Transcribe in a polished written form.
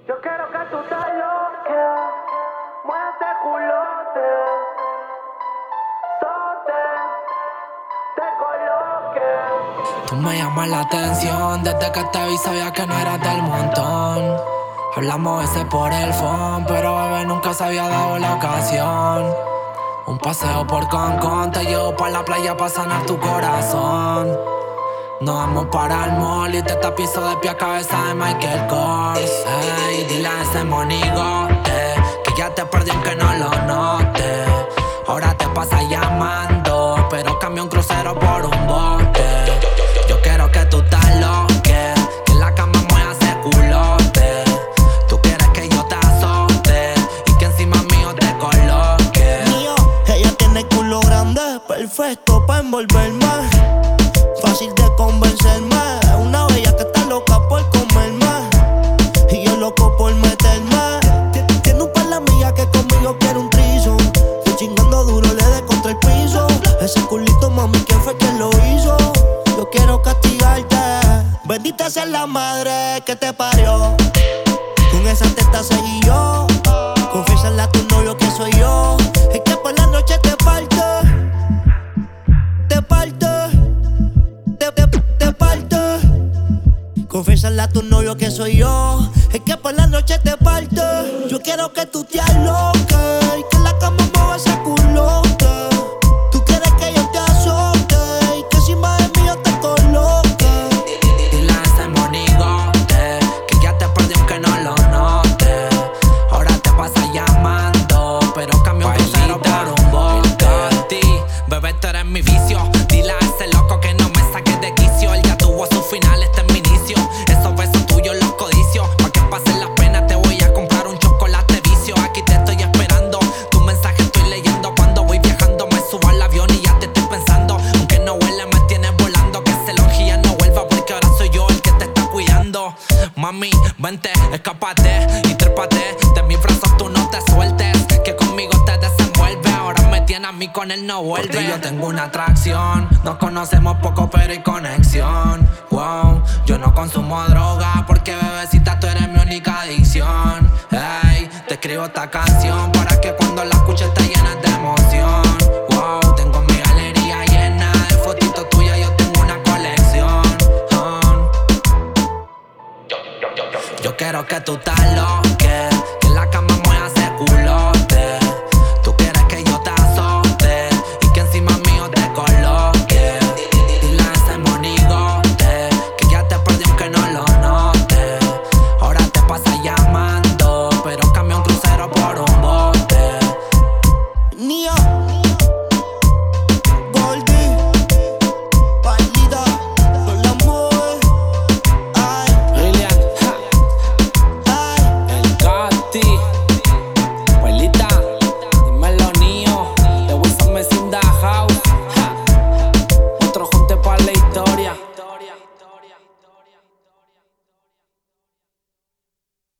Yo quiero que tú te loques, muevas ese culote, sote, te coloque. Tú me llamas la atención, desde que te vi sabía que no eras del montón. Hablamos ese por el phone, pero bebé nunca se había dado la ocasión. Un paseo por Cancún, te llevo pa' la playa pa' sanar tu corazón. Nos vamos para el mall y te tapizo de pie a cabeza de Michael Kors. Ey, dile a ese monigote que ya te perdí aunque no lo note. Ahora te pasa llamando, pero cambia un crucero por un bote. Yo quiero que tú te loques, que en la cama mueva ese culote. Tú quieres que yo te azote y que encima mío te coloque. Mío, ella tiene el culo grande, perfecto pa' envolverme. Fácil de convencerme, es una bella que está loca por comerme y yo loco por meterme. Tiene un par de amigas que conmigo quiere un trizo. Yo chingando duro le de contra el piso. Ese culito, mami, ¿quién fue quien lo hizo? Yo quiero castigarte. Bendita sea la madre que te parió. Con esa teta seguí yo. Confiésale a tu novio que soy yo. Es que por la noche te parte. Te parte. Te parte. Confiésale a tu novio que soy yo. Es que por la noche te parte. Yo quiero que tú te aloques y que en la cama mueva ese culote. Tú quieres que yo te azote y que encima de mí yo te coloque. Dile a ese monigote que ya te perdí aunque no lo note. Ahora te pasa llamando, pero cambio un crucero por un bote. Bebé, tú eres mi vicio. Dile a ese loco que no me saque de quicio. Él ya tuvo su final, este es mi inicio. Esos besos tuyos los codicio. Pa' que pasen las penas te voy a comprar un chocolate vicio. Aquí te estoy esperando, tu mensaje estoy leyendo. Cuando voy viajando me subo al avión y ya te estoy pensando. Aunque no huele me tienes volando. Que ese longe ya no vuelva porque ahora soy yo el que te está cuidando. Mami, vente, escápate y trépate. De mis brazos tú no te sueltes, que conmigo te desenvuelve. Ahora me tiene a mí, con él no vuelve. Porque yo tengo una atracción, nos conocemos poco pero hay conexión. Wow, yo no consumo droga porque bebecita tú eres mi única adicción. Hey, te escribo esta canción para que cuando la escuches te llenes de emoción. Wow, tengo mi galería llena de fotitos tuyas, yo tengo una colección. Yo quiero que tú te loques, que en la cama mueva ese culo.